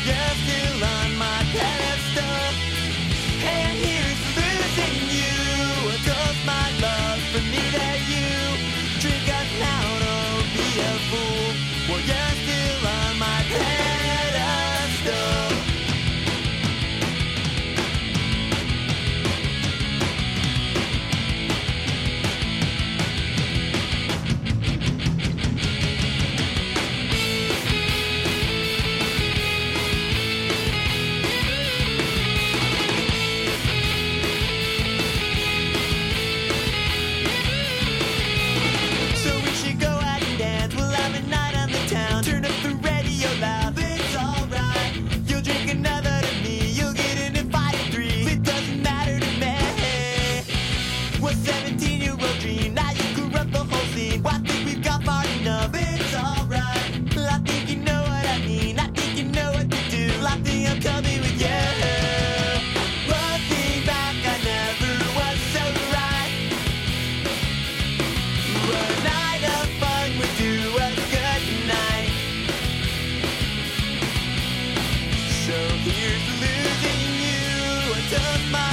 you're still on my pedestal. And here's losing you. Toast my love from me to you. Drink up now, don't be a fool. Well, you're still on my pedestal. So we should go out and dance. We'll have a night on the town. Turn up the radio loud. It's alright. You'll drink another to me. You'll get in a fight at 3. It doesn't matter to me. What 17-year-old dream? Now you grew up the whole scene. Well, I think we've got far enough. It's alright. Well, I think you know what I mean. I think you know what to do. Well, I think I'm coming with you. Looking back, I never was so right. A night of fun would do us good night. So here's losing you. I took my